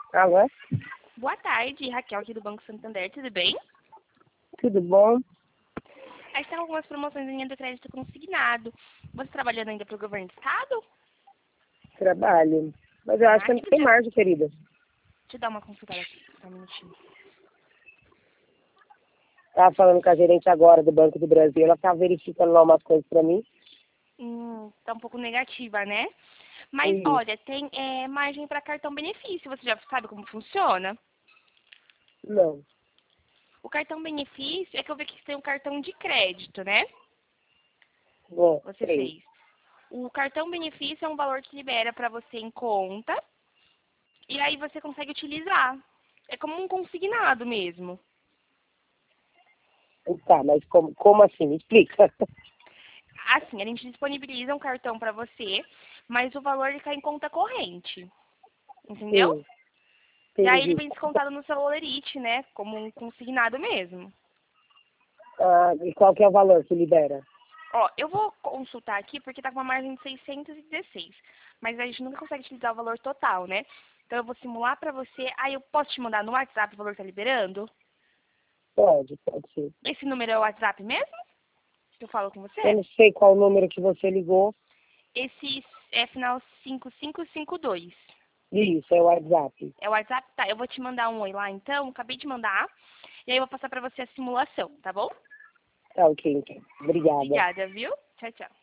Alô? Boa tarde, Raquel aqui do Banco Santander, tudo bem? Tudo bom? A gente está com algumas promoções em linha do crédito consignado. Você está trabalhando ainda para o governo do estado? Trabalho. Mas eu acho que não tem margem, querida. Deixa eu dar uma consultada aqui, só um minutinho. Tava falando com a gerente agora do Banco do Brasil. Ela tá verificando lá umas coisas pra mim. Tá um pouco negativa, né? Mas, Isso. olha, tem margem para cartão benefício. Você já sabe como funciona? Não. O cartão benefício é que eu vi que você tem um cartão de crédito, né? Bom, Você fez. O cartão benefício é um valor que libera para você em conta e aí você consegue utilizar. É como um consignado mesmo. Tá, mas como assim? Me explica. Assim, a gente disponibiliza um cartão para você, mas o valor ele cai em conta corrente. Entendeu? Sim, E aí ele entendi. vem descontado no seu Olerite, né? Como um consignado mesmo. Ah, e qual que é o valor que libera? Ó, eu vou consultar aqui porque tá com uma margem de 616. Mas a gente nunca consegue utilizar o valor total, né? Então eu vou simular pra você. Aí eu posso te mandar no WhatsApp o valor que tá liberando? Pode ser. Esse número é o WhatsApp mesmo? Que eu falo com Eu você? não sei qual número que você ligou. Esse é final 5552. Isso, é o WhatsApp. É o WhatsApp? Tá, eu vou te mandar um oi lá então. Acabei de mandar. E aí eu vou passar pra você a simulação, tá bom? Tá ok, então. Obrigada. Obrigada, viu? Tchau, tchau.